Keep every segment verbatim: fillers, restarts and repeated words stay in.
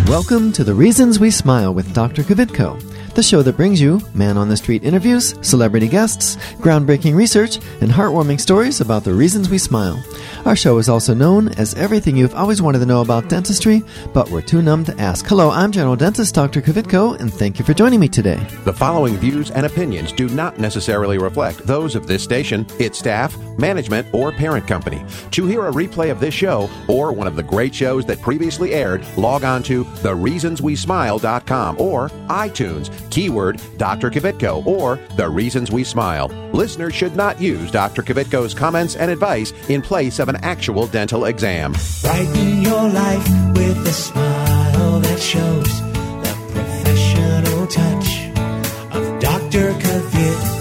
Welcome to The Reasons We Smile with Doctor Kvitko, the show that brings you man-on-the-street interviews, celebrity guests, groundbreaking research, and heartwarming stories about the reasons we smile. Our show is also known as everything you've always wanted to know about dentistry, but were too numb to ask. Hello, I'm General Dentist Doctor Kvitko, and thank you for joining me today. The following views and opinions do not necessarily reflect those of this station, its staff, management, or parent company. To hear a replay of this show or one of the great shows that previously aired, log on to the reasons we smile dot com or iTunes, keyword Doctor Kvitko or The Reasons We Smile. Listeners should not use Doctor Kvitko's comments and advice in place of an actual dental exam. Brighten your life with a smile that shows the professional touch of Doctor Kvitko.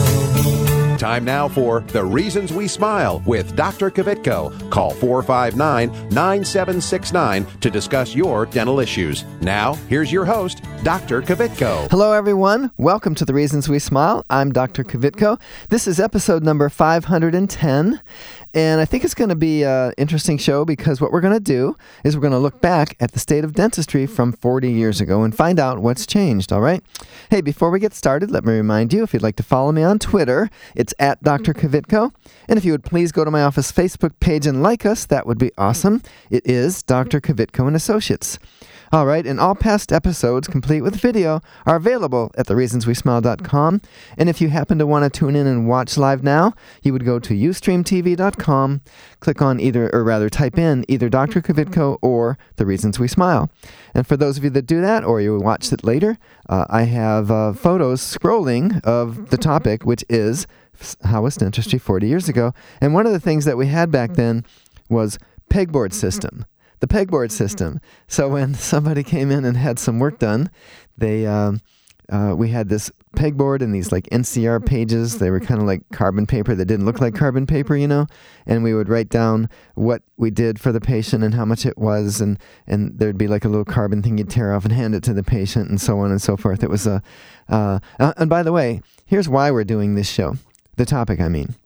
Time now for The Reasons We Smile with Doctor Kvitko. Call four five nine, nine seven six nine to discuss your dental issues. Now, here's your host, Doctor Kvitko. Hello, everyone. Welcome to The Reasons We Smile. I'm Doctor Kvitko. This is episode number five hundred ten, and I think it's going to be an interesting show because what we're going to do is we're going to look back at the state of dentistry from forty years ago and find out what's changed, all right? Hey, before we get started, let me remind you, if you'd like to follow me on Twitter, it's at Doctor Kvitko. And if you would please go to my office Facebook page and like us, that would be awesome. It is Doctor Kvitko and Associates. All right, and all past episodes, complete with video, are available at the reasons we smile dot com. And if you happen to want to tune in and watch live now, you would go to ustream t v dot com, click on either, or rather type in either Doctor Kvitko or The Reasons We Smile. And for those of you that do that, or you watch it later, uh, I have uh, photos scrolling of the topic, which is how was dentistry forty years ago. And one of the things that we had back then was pegboard system. The pegboard system. So when somebody came in and had some work done, they um, uh, we had this pegboard and these like N C R pages. They were kind of like carbon paper that didn't look like carbon paper, you know. And we would write down what we did for the patient and how much it was, and and there'd be like a little carbon thing you'd tear off and hand it to the patient, and so on and so forth. It was a uh, uh, and by the way, here's why we're doing this show. The topic, I mean.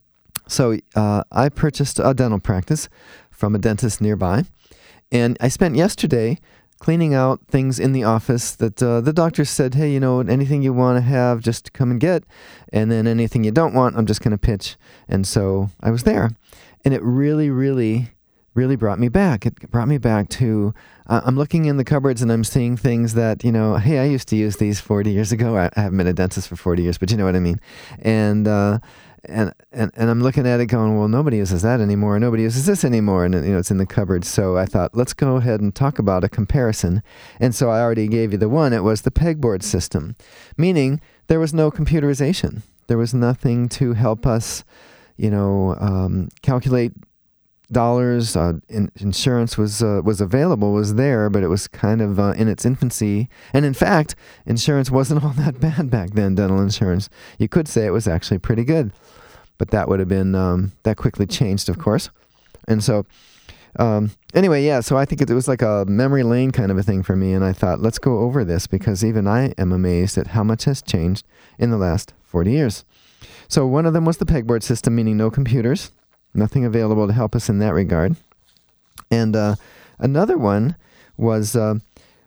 So uh, I purchased a dental practice from a dentist nearby. And I spent yesterday cleaning out things in the office that uh, the doctor said, hey, you know, anything you want to have, just come and get. And then anything you don't want, I'm just going to pitch. And so I was there. And it really, really, really brought me back. It brought me back to, uh, I'm looking in the cupboards and I'm seeing things that, you know, hey, I used to use these forty years ago. I, I haven't been a dentist for forty years, but you know what I mean. And, uh, And, and and I'm looking at it going, well, nobody uses that anymore. Nobody uses this anymore. And, you know, it's in the cupboard. So I thought, let's go ahead and talk about a comparison. And so I already gave you the one. It was the pegboard system, meaning there was no computerization. There was nothing to help us, you know, um, calculate dollars. Uh, in, insurance was uh, was available, was there, but it was kind of uh, in its infancy. And in fact, insurance wasn't all that bad back then, dental insurance. You could say it was actually pretty good. But that would have been, um, that quickly changed, of course. And so, um, anyway, yeah, so I think it, it was like a memory lane kind of a thing for me. And I thought, let's go over this because even I am amazed at how much has changed in the last forty years. So one of them was the pegboard system, meaning no computers, nothing available to help us in that regard. And uh, another one was uh,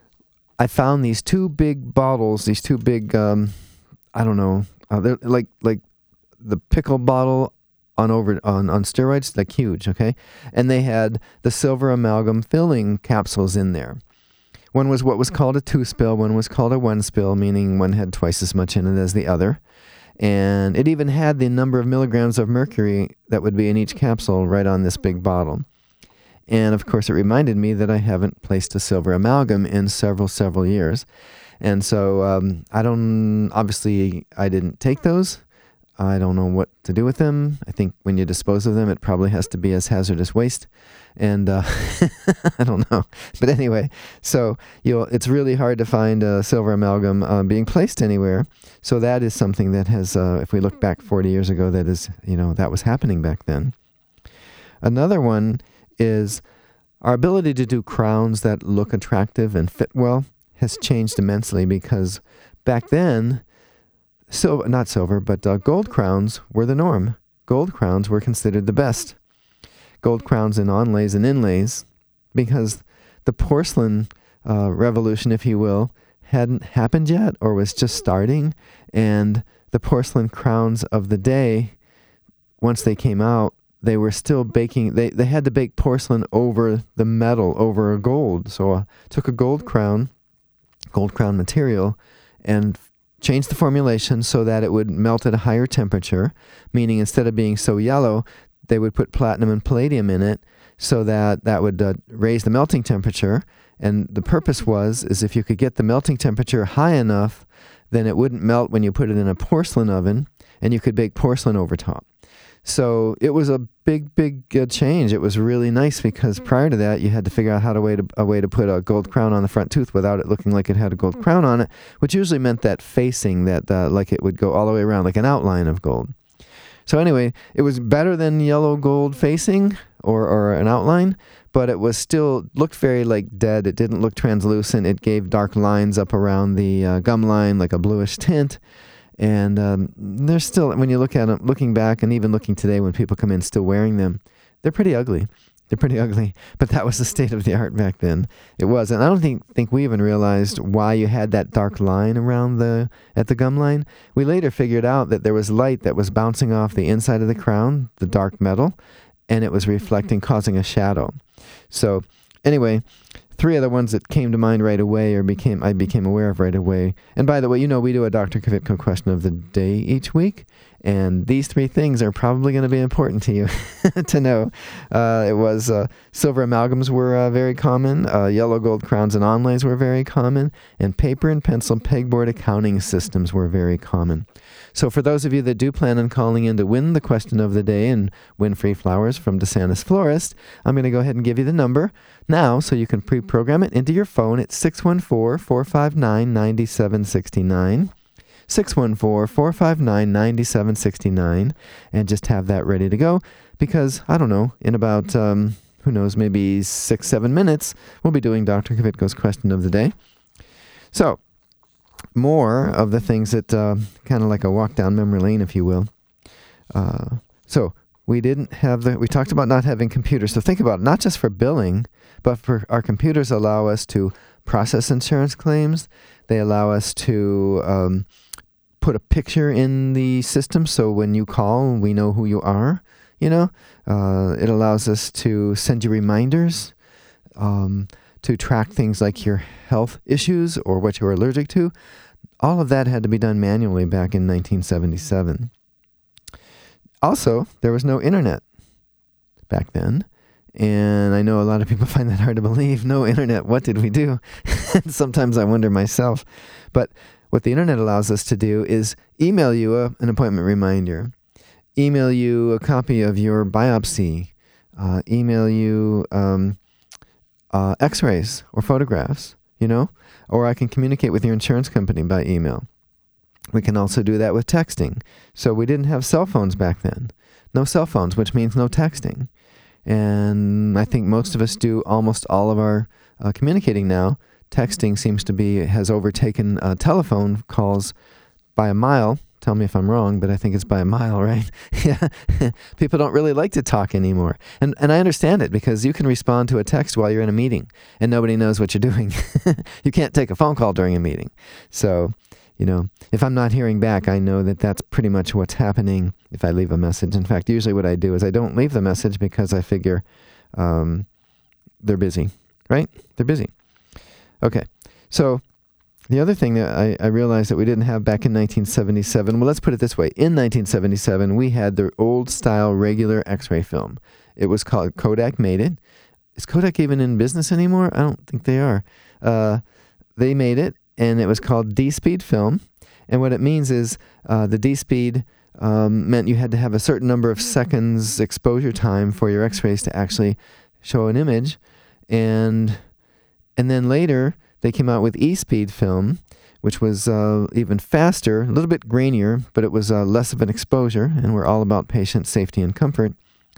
I found these two big bottles, these two big, um, I don't know, uh, they're like like, the pickle bottle on over on, on steroids, like huge, okay? And they had the silver amalgam filling capsules in there. One was what was called a two spill, one was called a one spill, meaning one had twice as much in it as the other. And it even had the number of milligrams of mercury that would be in each capsule right on this big bottle. And of course, it reminded me that I haven't placed a silver amalgam in several, several years. And so um, I don't, obviously, I didn't take those. I don't know what to do with them. I think when you dispose of them, it probably has to be as hazardous waste. And uh, I don't know. But anyway, so you'll, it's really hard to find a silver amalgam uh, being placed anywhere. So that is something that has, uh, if we look back forty years ago, that is, you know, that was happening back then. Another one is our ability to do crowns that look attractive and fit well has changed immensely because back then, Silver, not silver, but uh, gold crowns were the norm. Gold crowns were considered the best. Gold crowns in onlays and inlays, because the porcelain uh, revolution, if you will, hadn't happened yet or was just starting, and the porcelain crowns of the day, once they came out, they were still baking, they, they had to bake porcelain over the metal, over a gold. So I took a gold crown, gold crown material, and changed the formulation so that it would melt at a higher temperature, meaning instead of being so yellow, they would put platinum and palladium in it so that that would uh, raise the melting temperature. And the purpose was, is if you could get the melting temperature high enough, then it wouldn't melt when you put it in a porcelain oven, and you could bake porcelain over top. So it was a big, big uh, change. It was really nice because prior to that, you had to figure out how to way to a way to put a gold crown on the front tooth without it looking like it had a gold crown on it, which usually meant that facing, that uh, like it would go all the way around, like an outline of gold. So anyway, it was better than yellow gold facing or, or an outline, but it was still, looked very like dead. It didn't look translucent. It gave dark lines up around the uh, gum line, like a bluish tint. And um, they're still, when you look at them, looking back and even looking today when people come in still wearing them, they're pretty ugly. They're pretty ugly. But that was the state of the art back then. It was. And I don't think think we even realized why you had that dark line around the, at the gum line. We later figured out that there was light that was bouncing off the inside of the crown, the dark metal, and it was reflecting, causing a shadow. So anyway, three other ones that came to mind right away or became I became aware of right away. And by the way, you know, we do a Doctor Kvitko question of the day each week, and these three things are probably going to be important to you to know. Uh, it was uh, silver amalgams were uh, very common, uh, yellow gold crowns and onlays were very common, and paper and pencil pegboard accounting systems were very common. So for those of you that do plan on calling in to win the question of the day and win free flowers from DeSantis Florist, I'm going to go ahead and give you the number now so you can pre-program it into your phone. It's six one four, four five nine, nine seven six nine. six one four, four five nine, nine seven six nine. And just have that ready to go because, I don't know, in about, um, who knows, maybe six, seven minutes, we'll be doing Doctor Kvitko's question of the day. So, more of the things that, uh, kind of like a walk down memory lane, if you will. Uh, so, we didn't have the, we talked about not having computers. So think about it, not just for billing, but for our computers allow us to process insurance claims. They allow us to um, put a picture in the system so when you call, we know who you are, you know. Uh, it allows us to send you reminders, um, to track things like your health issues or what you're allergic to. All of that had to be done manually back in nineteen seventy-seven. Also, there was no internet back then. And I know a lot of people find that hard to believe. No internet, what did we do? Sometimes I wonder myself. But what the internet allows us to do is email you a, an appointment reminder, email you a copy of your biopsy, uh, email you um, uh, x-rays or photographs, you know, or I can communicate with your insurance company by email. We can also do that with texting. So we didn't have cell phones back then. No cell phones, which means no texting. And I think most of us do almost all of our uh, communicating now. Texting seems to be, has overtaken uh, telephone calls by a mile. Tell me if I'm wrong, but I think it's by a mile, right? Yeah. People don't really like to talk anymore. And and I understand it because you can respond to a text while you're in a meeting and nobody knows what you're doing. You can't take a phone call during a meeting. So, you know, if I'm not hearing back, I know that that's pretty much what's happening if I leave a message. In fact, usually what I do is I don't leave the message because I figure um, they're busy, right? They're busy. Okay, so the other thing that I, I realized that we didn't have back in nineteen seventy-seven, well, let's put it this way. In nineteen seventy-seven, we had the old-style regular X-ray film. It was called, Kodak made it. Is Kodak even in business anymore? I don't think they are. Uh, they made it. And it was called D-Speed film. And what it means is uh, the D-Speed um, meant you had to have a certain number of seconds exposure time for your x-rays to actually show an image. And and then later, they came out with E-Speed film, which was uh, even faster, a little bit grainier, but it was uh, less of an exposure. And we're all about patient safety and comfort.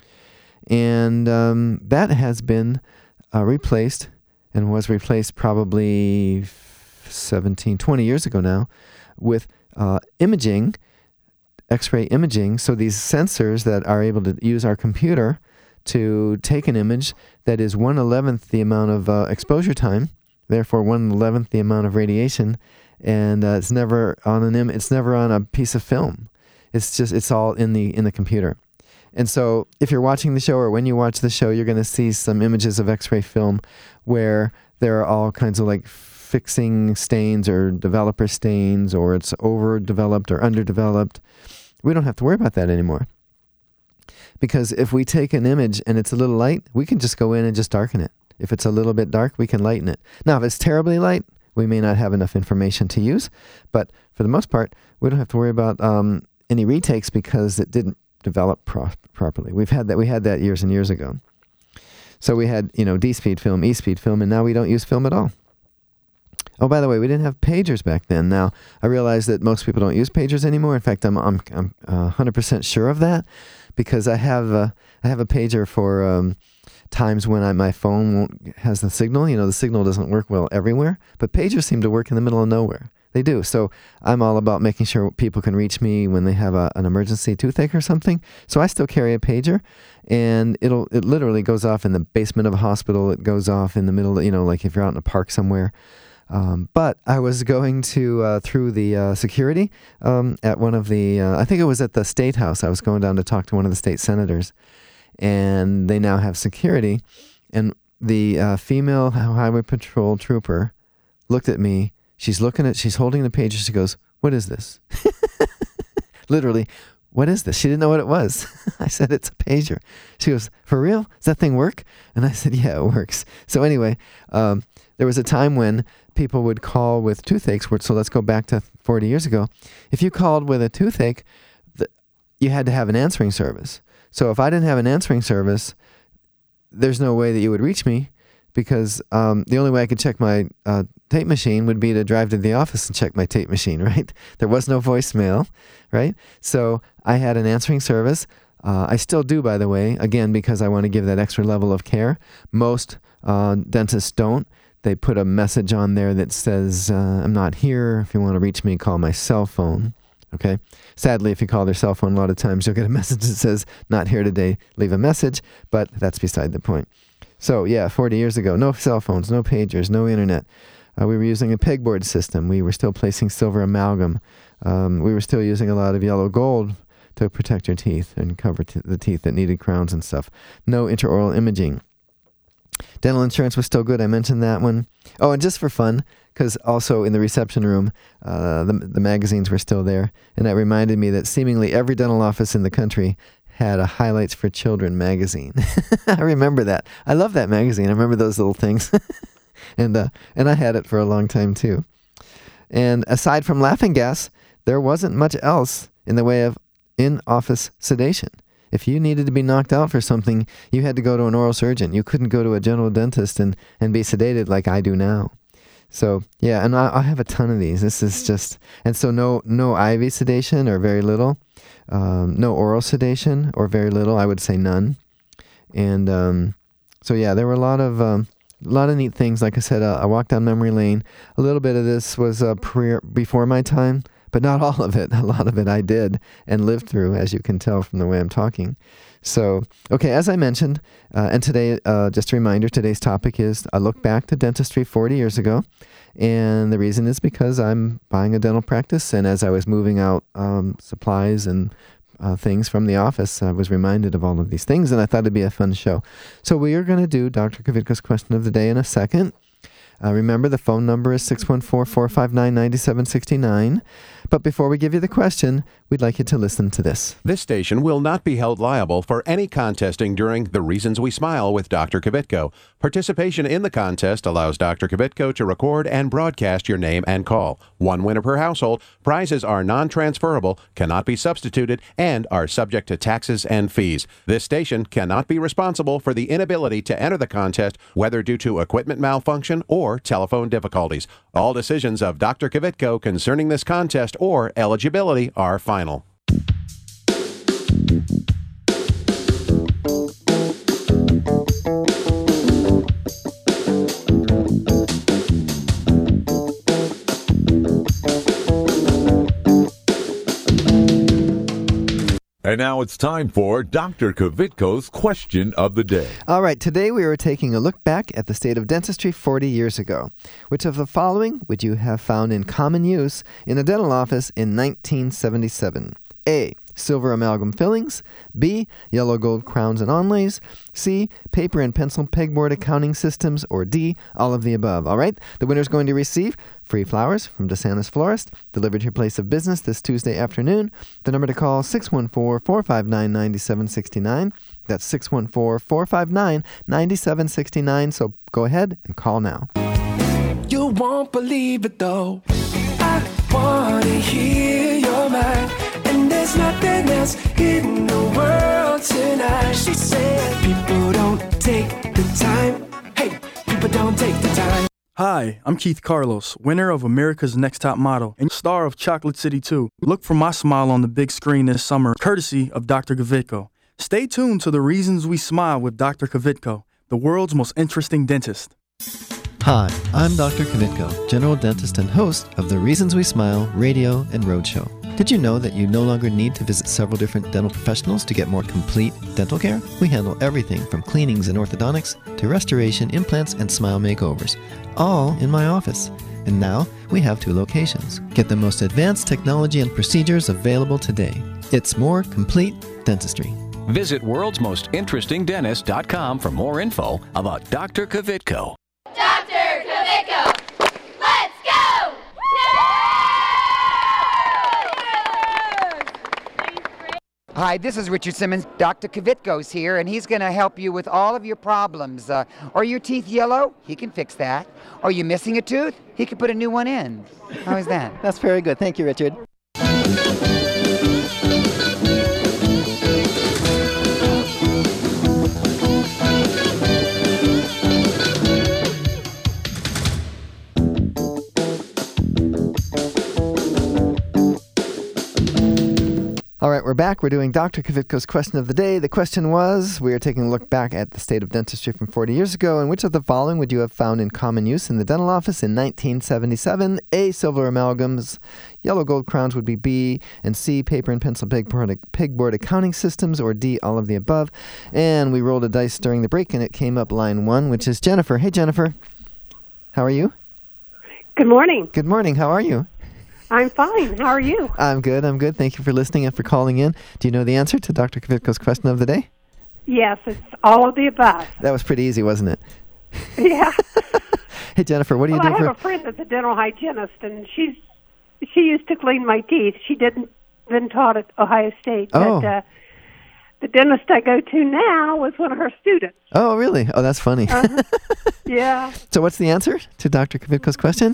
And um, that has been uh, replaced and was replaced probably seventeen, twenty years ago now, with uh, imaging, X-ray imaging. So these sensors that are able to use our computer to take an image that is one eleventh the amount of uh, exposure time therefore one eleventh the amount of radiation, and uh, it's never on an im- it's never on a piece of film. It's just it's all in the in the computer. And so if you're watching the show, or when you watch the show, you're going to see some images of X-ray film where there are all kinds of like fixing stains or developer stains, or it's overdeveloped or underdeveloped. We don't have to worry about that anymore. Because if we take an image and it's a little light, we can just go in and just darken it. If it's a little bit dark, we can lighten it. Now, if it's terribly light, we may not have enough information to use. But for the most part, we don't have to worry about um, any retakes because it didn't develop pro- properly. We've had that. We had that years and years ago. So we had, you know, D-speed film, E-speed film, and now we don't use film at all. Oh, by the way, we didn't have pagers back then. Now, I realize that most people don't use pagers anymore. In fact, I'm I'm I'm uh, one hundred percent sure of that, because I have a, I have a pager for um, times when I, my phone won't, has the signal. You know, the signal doesn't work well everywhere, but pagers seem to work in the middle of nowhere. They do. So I'm all about making sure people can reach me when they have a, an emergency toothache or something. So I still carry a pager, and it'll it literally goes off in the basement of a hospital. It goes off in the middle, of, you know, like if you're out in a park somewhere. Um, but I was going to uh, through the uh, security um, at one of the, uh, I think it was at the State House. I was going down to talk to one of the state senators, and they now have security. And the uh, female highway patrol trooper looked at me. She's looking at, she's holding the pager. She goes, "What is this?" Literally, "What is this?" She didn't know what it was. I said, "It's a pager." She goes, "For real? Does that thing work?" And I said, "Yeah, it works." So anyway, um, there was a time when people would call with toothaches. So let's go back to forty years ago. If you called with a toothache, the, you had to have an answering service. So if I didn't have an answering service, there's no way that you would reach me, because um, the only way I could check my uh, tape machine would be to drive to the office and check my tape machine, right? There was no voicemail, right? So I had an answering service. Uh, I still do, by the way, again, because I want to give that extra level of care. Most uh, dentists don't. They put a message on there that says, uh, "I'm not here. If you want to reach me, call my cell phone." Okay? Sadly, if you call their cell phone, a lot of times you'll get a message that says, "Not here today, leave a message," but that's beside the point. So yeah, forty years ago, no cell phones, no pagers, no internet. Uh, we were using a pegboard system. We were still placing silver amalgam. Um, we were still using a lot of yellow gold to protect your teeth and cover t- the teeth that needed crowns and stuff. No intraoral imaging. Dental insurance was still good. I mentioned that one. Oh, and just for fun, because also in the reception room, uh, the, the magazines were still there. And that reminded me that seemingly every dental office in the country had a Highlights for Children magazine. I remember that. I love that magazine. I remember those little things. and uh, and I had it for a long time, too. And aside from laughing gas, there wasn't much else in the way of in-office sedation. If you needed to be knocked out for something, you had to go to an oral surgeon. You couldn't go to a general dentist and, and be sedated like I do now. So, yeah, and I, I have a ton of these. This is just, and so no no I V sedation or very little. Um, no oral sedation or very little. I would say none. And um, so, yeah, there were a lot of um, a lot of neat things. Like I said, uh, I walked down memory lane. A little bit of this was uh, pre- before my time. But not all of it. A lot of it I did and lived through, as you can tell from the way I'm talking. So, okay, as I mentioned, uh, and today, uh, just a reminder, today's topic is a look back to dentistry forty years ago. And the reason is because I'm buying a dental practice, and as I was moving out um, supplies and uh, things from the office, I was reminded of all of these things, and I thought it'd be a fun show. So we are going to do Doctor Kvitko's question of the day in a second. Uh, remember, the phone number is six one four, four five nine, nine seven six nine. But before we give you the question, we'd like you to listen to this. This station will not be held liable for any contesting during The Reasons We Smile with Doctor Kvitko. Participation in the contest allows Doctor Kvitko to record and broadcast your name and call. One winner per household. Prizes are non-transferable, cannot be substituted, and are subject to taxes and fees. This station cannot be responsible for the inability to enter the contest, whether due to equipment malfunction or telephone difficulties. All decisions of Doctor Kvitko concerning this contest or eligibility are final. And now it's time for Doctor Kvitko's Question of the Day. All right, today we are taking a look back at the state of dentistry forty years ago. Which of the following would you have found in common use in a dental office in nineteen seventy-seven? A. Silver amalgam fillings. B. Yellow gold crowns and onlays. C. Paper and pencil pegboard accounting systems. Or D. All of the above. All right, the winner is going to receive free flowers from DeSantis Florist, delivered to your place of business this Tuesday afternoon. The number to call, six one four, four five nine, nine seven six nine. That's six one four, four five nine, nine seven six nine. So go ahead and call now. You won't believe it though. I want to hear your mind. And there's nothing else in the world tonight. She said, people don't take the time. Hey, people don't take the time. Hi, I'm Keith Carlos, winner of America's Next Top Model and star of Chocolate City two. Look for my smile on the big screen this summer, courtesy of Doctor Kvitko. Stay tuned to The Reasons We Smile with Doctor Kvitko, the world's most interesting dentist. Hi, I'm Doctor Kvitko, general dentist and host of the Reasons We Smile radio and roadshow. Did you know that you no longer need to visit several different dental professionals to get more complete dental care? We handle everything from cleanings and orthodontics to restoration, implants, and smile makeovers, all in my office. And now we have two locations. Get the most advanced technology and procedures available today. It's more complete dentistry. Visit worlds most interesting dentist dot com for more info about Doctor Kvitko. Doctor Kvitko, let's go! Hi, this is Richard Simmons. Doctor Kvitko's here, and he's going to help you with all of your problems. Uh, are your teeth yellow? He can fix that. Are you missing a tooth? He can put a new one in. How is that? That's very good. Thank you, Richard. All right, we're back. We're doing Doctor Kvitko's Question of the Day. The question was, we are taking a look back at the state of dentistry from forty years ago, and which of the following would you have found in common use in the dental office in nineteen seventy-seven? A, silver amalgams. Yellow gold crowns would be B. And C, paper and pencil pegboard, pegboard accounting systems. Or D, all of the above. And we rolled a dice during the break, and it came up line one, which is Jennifer. Hey, Jennifer. How are you? Good morning. Good morning. How are you? I'm fine. How are you? I'm good. I'm good. Thank you for listening and for calling in. Do you know the answer to Doctor Kvitko's Question of the Day? Yes, it's all of the above. That was pretty easy, wasn't it? Yeah. Hey, Jennifer, what do you well, do I for... have a friend that's a dental hygienist, and she's she used to clean my teeth. She didn't then taught at Ohio State. Oh. But, uh, the dentist I go to now was one of her students. Oh, really? Oh, that's funny. Uh-huh. Yeah. So what's the answer to Doctor Kvitko's question?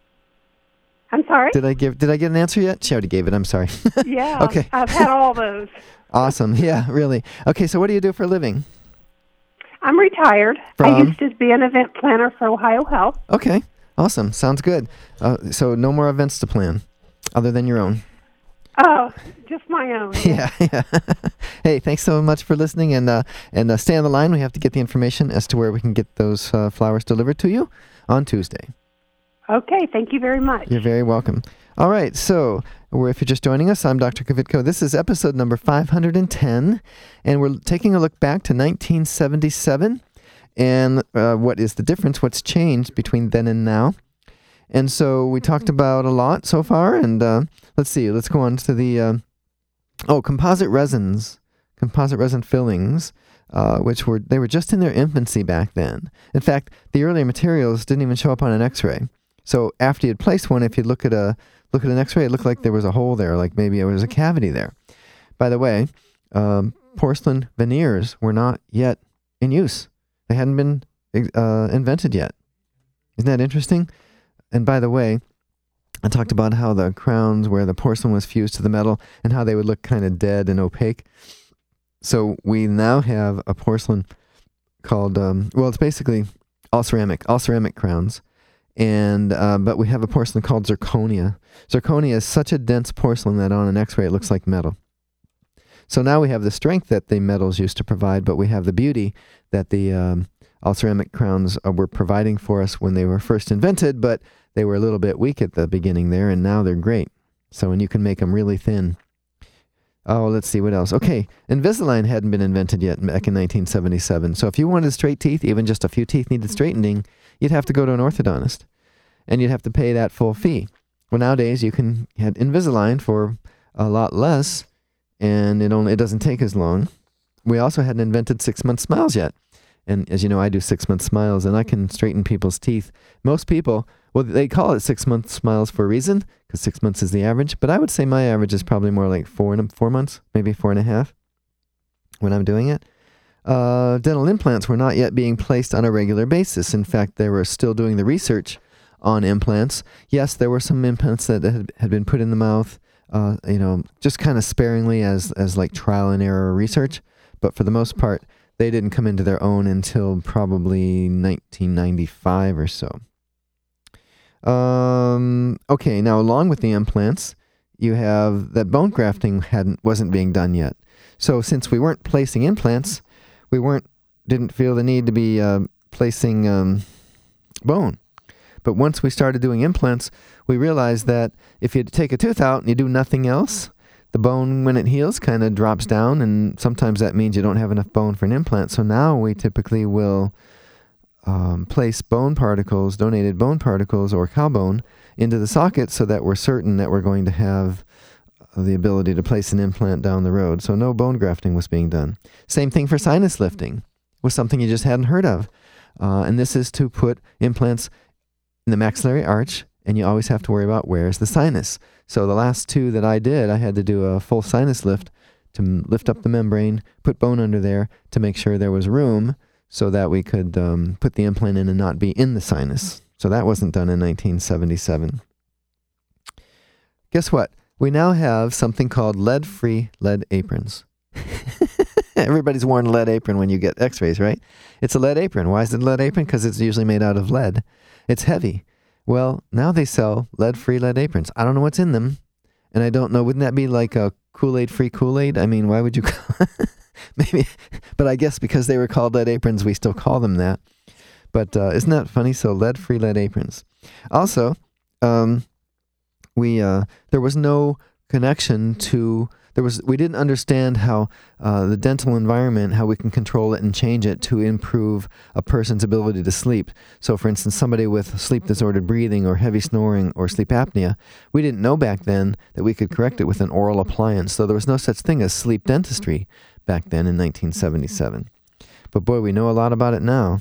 I'm sorry? Did I give? Did I get an answer yet? She already gave it. I'm sorry. Yeah. Okay. I've had all those. Awesome. Yeah, really. Okay, so what do you do for a living? I'm retired. From? I used to be an event planner for Ohio Health. Okay. Awesome. Sounds good. Uh, so no more events to plan other than your own. Oh, just my own. Yeah, yeah. Hey, thanks so much for listening, and uh, and uh, stay on the line. We have to get the information as to where we can get those uh, flowers delivered to you on Tuesday. Okay, thank you very much. You're very welcome. All right, so we're, if you're just joining us, I'm Doctor Kvitko. This is episode number five hundred ten, and we're taking a look back to nineteen seventy-seven, and uh, what is the difference, what's changed between then and now. And so we talked about a lot so far, and uh, let's see, let's go on to the, uh, oh, composite resins, composite resin fillings, uh, which were, they were just in their infancy back then. In fact, the earlier materials didn't even show up on an x-ray. So after you'd placed one, if you look at a look at an x-ray, it looked like there was a hole there, like maybe there was a cavity there. By the way, um, porcelain veneers were not yet in use. They hadn't been uh, invented yet. Isn't that interesting? And by the way, I talked about how the crowns where the porcelain was fused to the metal and how they would look kind of dead and opaque. So we now have a porcelain called, um, well, it's basically all ceramic, all ceramic crowns. And uh, but we have a porcelain called zirconia. Zirconia is such a dense porcelain that on an x-ray it looks like metal. So now we have the strength that the metals used to provide, but we have the beauty that the um, all ceramic crowns uh, were providing for us when they were first invented, but they were a little bit weak at the beginning there, and now they're great. So, and you can make them really thin. Oh, let's see what else. Okay, Invisalign hadn't been invented yet back in nineteen seventy-seven. So if you wanted straight teeth, even just a few teeth needed straightening, you'd have to go to an orthodontist, and you'd have to pay that full fee. Well, nowadays you can get Invisalign for a lot less, and it only it doesn't take as long. We also hadn't invented six-month smiles yet. And as you know, I do six-month smiles, and I can straighten people's teeth. Most people, well, they call it six-month smiles for a reason, because six months is the average. But I would say my average is probably more like four and four months, maybe four and a half when I'm doing it. Uh, dental implants were not yet being placed on a regular basis. In fact, they were still doing the research on implants. Yes, there were some implants that had, had been put in the mouth, uh, you know, just kind of sparingly as, as like trial and error research. But for the most part, they didn't come into their own until probably nineteen ninety-five or so. Um, okay, now along with the implants, you have that bone grafting hadn't wasn't being done yet. So since we weren't placing implants, we weren't didn't feel the need to be uh, placing um, bone. But once we started doing implants, we realized that if you take a tooth out and you do nothing else, the bone, when it heals, kind of drops down, and sometimes that means you don't have enough bone for an implant. So now we typically will um, place bone particles, donated bone particles or cow bone, into the socket so that we're certain that we're going to have the ability to place an implant down the road. So no bone grafting was being done. Same thing for sinus lifting. Was something you just hadn't heard of. Uh, and this is to put implants in the maxillary arch, and you always have to worry about where's the sinus. So the last two that I did, I had to do a full sinus lift to m- lift up the membrane, put bone under there to make sure there was room so that we could um, put the implant in and not be in the sinus. So that wasn't done in nineteen seventy-seven. Guess what? We now have something called lead-free lead aprons. Everybody's worn a lead apron when you get x-rays, right? It's a lead apron. Why is it a lead apron? Because it's usually made out of lead. It's heavy. Well, now they sell lead-free lead aprons. I don't know what's in them, and I don't know. Wouldn't that be like a Kool-Aid-free Kool-Aid? I mean, why would you call maybe? But I guess because they were called lead aprons, we still call them that. But uh, isn't that funny? So lead-free lead aprons. Also, um, we uh, there was no connection to. There was we didn't understand how uh, the dental environment, how we can control it and change it to improve a person's ability to sleep. So, for instance, somebody with sleep disordered breathing or heavy snoring or sleep apnea, we didn't know back then that we could correct it with an oral appliance. So there was no such thing as sleep dentistry back then in nineteen seventy-seven. But boy, we know a lot about it now.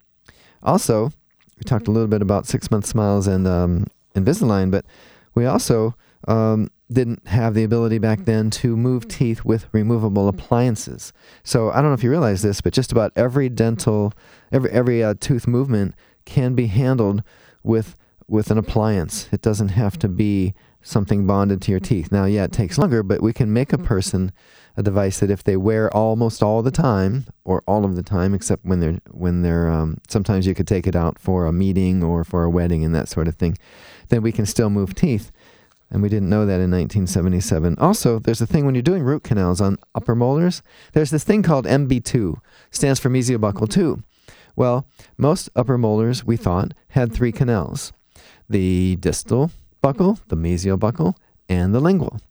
Also, we talked a little bit about six-month smiles and um, Invisalign, but we also um, didn't have the ability back then to move teeth with removable appliances. So I don't know if you realize this, but just about every dental, every every uh, tooth movement can be handled with with an appliance. It doesn't have to be something bonded to your teeth. Now, yeah, it takes longer, but we can make a person a device that if they wear almost all the time, or all of the time, except when they're when they're um, sometimes you could take it out for a meeting or for a wedding and that sort of thing, then we can still move teeth. And we didn't know that in nineteen seventy-seven. Also, there's a thing when you're doing root canals on upper molars, there's this thing called M B two, stands for mesial-buccal two. Well, most upper molars, we thought, had three canals. The distal buccal, the mesial buccal, and the lingual.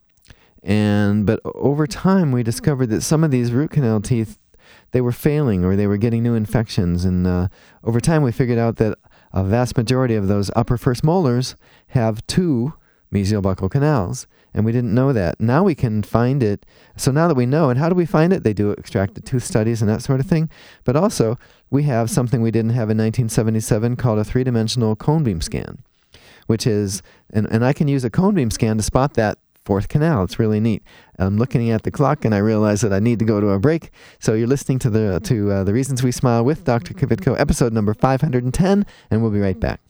And but over time, we discovered that some of these root canal teeth, they were failing or they were getting new infections. And uh, over time, we figured out that a vast majority of those upper first molars have two mesial buccal canals, and we didn't know that. Now we can find it. So now that we know, and how do we find it? They do extracted tooth studies and that sort of thing. But also, we have something we didn't have in nineteen seventy-seven called a three-dimensional cone beam scan, which is, and, and I can use a cone beam scan to spot that fourth canal. It's really neat. I'm looking at the clock, and I realize that I need to go to a break. So you're listening to the to uh, the Reasons We Smile with Doctor Kvitko, episode number five hundred ten, and we'll be right back.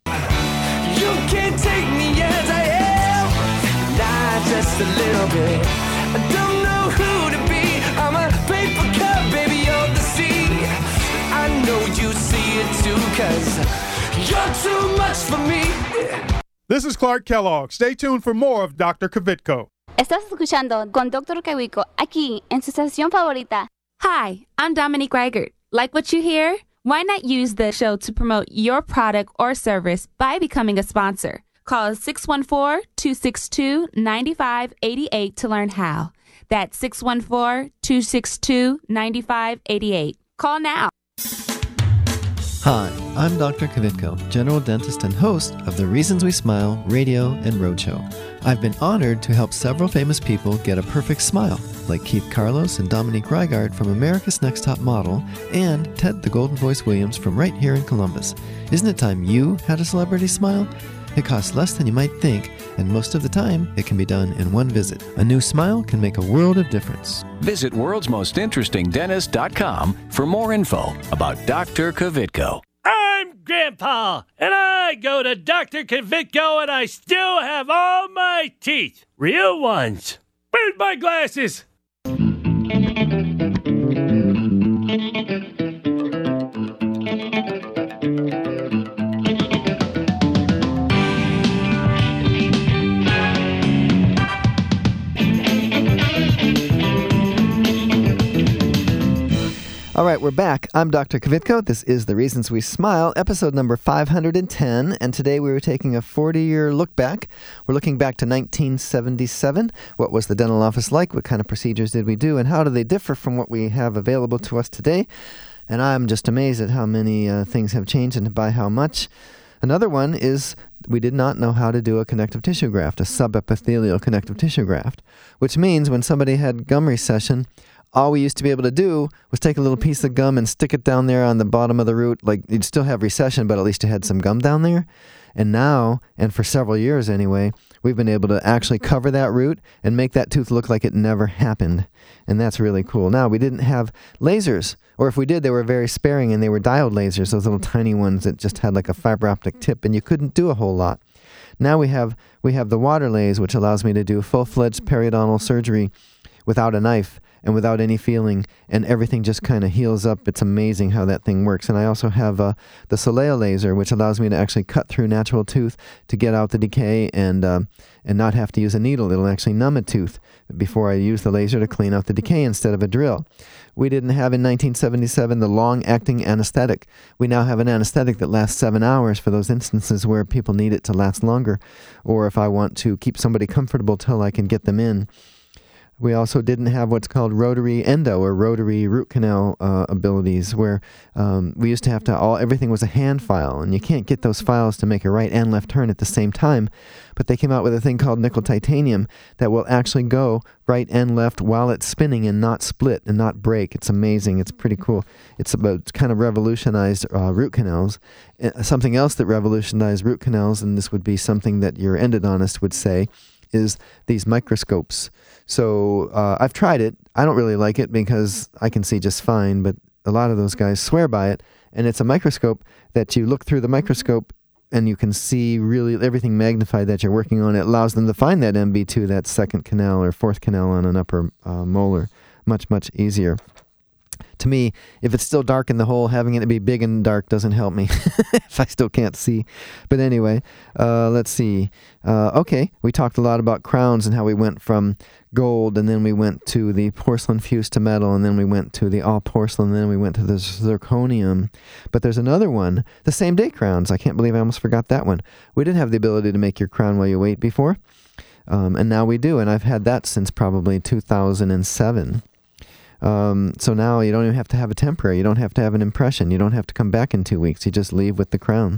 You can't take me as I am, not just a little bit. I don't know who to be. I'm a paper cup, baby, of the sea. I know you see it too, cause you're too much for me. This is Clark Kellogg. Stay tuned for more of Doctor Kvitko. Estás escuchando con Doctor Kvitko aquí en su estación favorita. Hi, I'm Dominique Reichert. Like what you hear? Why not use the show to promote your product or service by becoming a sponsor? Call six one four, two six two, nine five eight eight to learn how. That's six one four, two six two, nine five eight eight. Call now. Hi, I'm Doctor Kvitko, general dentist and host of the Reasons We Smile radio and roadshow. I've been honored to help several famous people get a perfect smile, like Keith Carlos and Dominique Reigard from America's Next Top Model, and Ted the Golden Voice Williams from right here in Columbus. Isn't it time you had a celebrity smile? It costs less than you might think, and most of the time, it can be done in one visit. A new smile can make a world of difference. Visit worlds most interesting dentist dot com for more info about Doctor Kvitko. I'm Grandpa, and I go to Doctor Kvitko, and I still have all my teeth. Real ones. Where's my glasses? All right, we're back. I'm Doctor Kvitko. This is The Reasons We Smile, episode number five hundred ten, and today we were taking a forty-year look back. We're looking back to nineteen seventy-seven. What was the dental office like? What kind of procedures did we do? And how do they differ from what we have available to us today? And I'm just amazed at how many uh, things have changed and by how much. Another one is we did not know how to do a connective tissue graft, a subepithelial connective tissue graft, which means when somebody had gum recession, all we used to be able to do was take a little piece of gum and stick it down there on the bottom of the root. Like, you'd still have recession, but at least you had some gum down there. And now, and for several years anyway, we've been able to actually cover that root and make that tooth look like it never happened. And that's really cool. Now, we didn't have lasers, or if we did, they were very sparing, and they were diode lasers, those little tiny ones that just had like a fiber optic tip, and you couldn't do a whole lot. Now we have we have the water laser, which allows me to do full-fledged periodontal surgery without a knife and without any feeling, and everything just kind of heals up. It's amazing how that thing works. And I also have uh, the Soleo laser, which allows me to actually cut through natural tooth to get out the decay and uh, and not have to use a needle. It'll actually numb a tooth before I use the laser to clean out the decay instead of a drill. We didn't have in nineteen seventy-seven the long-acting anesthetic. We now have an anesthetic that lasts seven hours for those instances where people need it to last longer, or if I want to keep somebody comfortable till I can get them in. We also didn't have what's called rotary endo or rotary root canal uh, abilities, where um, we used to have to all everything was a hand file, and you can't get those files to make a right and left turn at the same time. But they came out with a thing called nickel titanium that will actually go right and left while it's spinning and not split and not break. It's amazing. It's pretty cool. It's about kind of revolutionized uh, root canals. Uh, something else that revolutionized root canals, and this would be something that your endodontist would say, is these microscopes. So uh, I've tried it. I don't really like it because I can see just fine, but a lot of those guys swear by it. And it's a microscope that you look through the microscope and you can see really everything magnified that you're working on. It allows them to find that M B two, that second canal or fourth canal on an upper uh, molar, much, much easier. To me, if it's still dark in the hole, having it be big and dark doesn't help me if I still can't see. But anyway, uh, let's see. Uh, okay, we talked a lot about crowns and how we went from gold, and then we went to the porcelain fused to metal, and then we went to the all porcelain, and then we went to the zirconium. But there's another one, the same day crowns. I can't believe I almost forgot that one. We didn't have the ability to make your crown while you wait before, um, and now we do, and I've had that since probably two thousand seven. Um, so now you don't even have to have a temporary. You don't have to have an impression. You don't have to come back in two weeks. You just leave with the crown.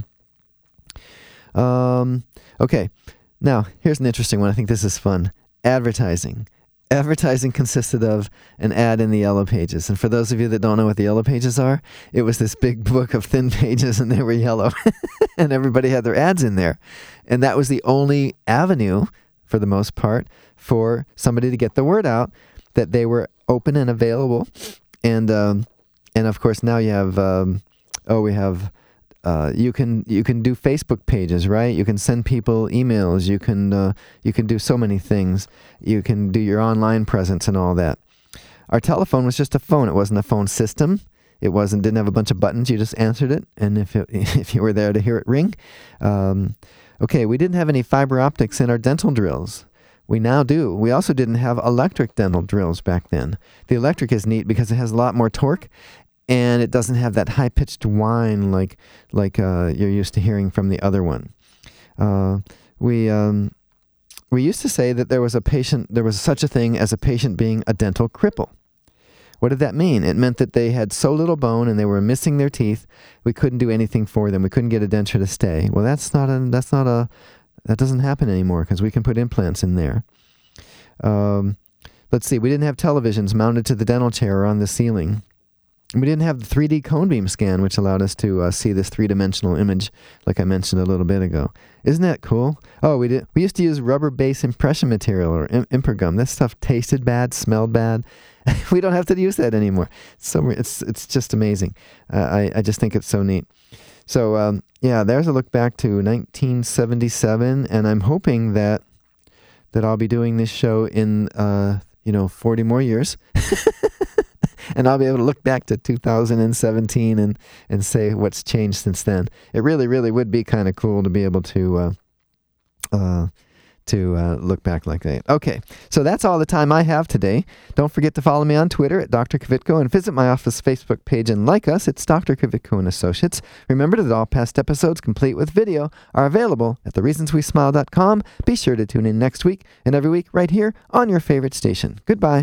Um, okay. Now, here's an interesting one. I think this is fun. Advertising. Advertising consisted of an ad in the Yellow Pages. And for those of you that don't know what the Yellow Pages are, it was this big book of thin pages, and they were yellow. And everybody had their ads in there. And that was the only avenue, for the most part, for somebody to get the word out that they were open and available. And um, and of course now you have um, oh we have uh, you can you can do Facebook pages, right? You can send people emails. You can uh, you can do so many things. You can do your online presence and all that. Our telephone was just a phone. It wasn't a phone system. It wasn't didn't have a bunch of buttons. You just answered it, and if it, if you were there to hear it ring. Um, okay, we didn't have any fiber optics in our dental drills. We now do. We also didn't have electric dental drills back then. The electric is neat because it has a lot more torque, and it doesn't have that high-pitched whine like like uh, you're used to hearing from the other one. Uh, we um, we used to say that there was a patient, there was such a thing as a patient being a dental cripple. What did that mean? It meant that they had so little bone and they were missing their teeth, we couldn't do anything for them. We couldn't get a denture to stay. Well, that's not a, that's not a, that doesn't happen anymore because we can put implants in there. Um, let's see, we didn't have televisions mounted to the dental chair or on the ceiling. We didn't have the three D cone beam scan, which allowed us to uh, see this three-dimensional image, like I mentioned a little bit ago. Isn't that cool? Oh, we did. We used to use rubber-based impression material or im- Impergum. That stuff tasted bad, smelled bad. We don't have to use that anymore. So it's it's just amazing. Uh, I I just think it's so neat. So um, yeah, there's a look back to nineteen seventy-seven, and I'm hoping that that I'll be doing this show in uh, you know forty more years. And I'll be able to look back to two thousand seventeen and, and say what's changed since then. It really, really would be kind of cool to be able to uh, uh, to uh, look back like that. Okay, so that's all the time I have today. Don't forget to follow me on Twitter at Doctor Kvitko and visit my office Facebook page and like us. It's Doctor Kvitko and Associates. Remember that all past episodes, complete with video, are available at the reasons we smile dot com. Be sure to tune in next week and every week right here on your favorite station. Goodbye.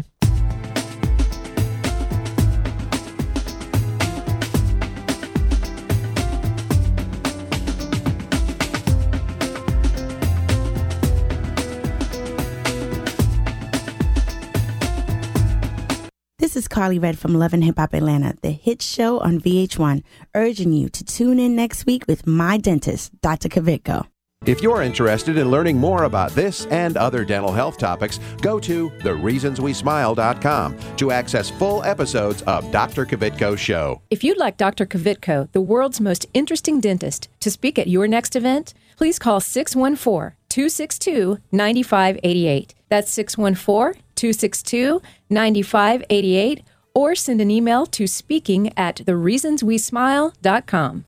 This is Carly Red from Love and Hip Hop Atlanta, the hit show on V H one, urging you to tune in next week with my dentist, Doctor Kvitko. If you're interested in learning more about this and other dental health topics, go to the reasons we smile dot com to access full episodes of Doctor Kvitko's show. If you'd like Doctor Kvitko, the world's most interesting dentist, to speak at your next event, please call six one four, two six two, nine five eight eight. That's six one four, two six two, nine five eight eight, or send an email to speaking at the reasons we smile dot com.